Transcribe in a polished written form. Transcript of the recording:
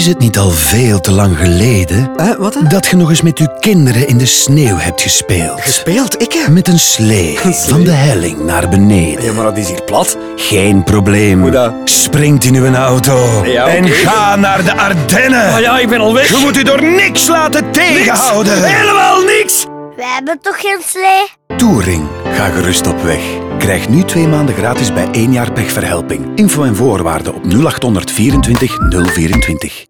Is het niet al veel te lang geleden Wat dan? dat je nog eens met uw kinderen in de sneeuw hebt gespeeld? Gespeeld? Ik? Met een slee van de helling naar beneden. Ja, maar dat is hier plat. Geen probleem. Hoe dat? Springt in uw auto Ja, en oké. ga naar de Ardennen. Ah ja, ik ben al weg. Je moet u door niks laten tegenhouden. Helemaal niks. We hebben toch geen slee? Touring. Ga gerust op weg. Krijg nu 2 maanden gratis bij 1 jaar pechverhelping. Info en voorwaarden op 0800 24 024.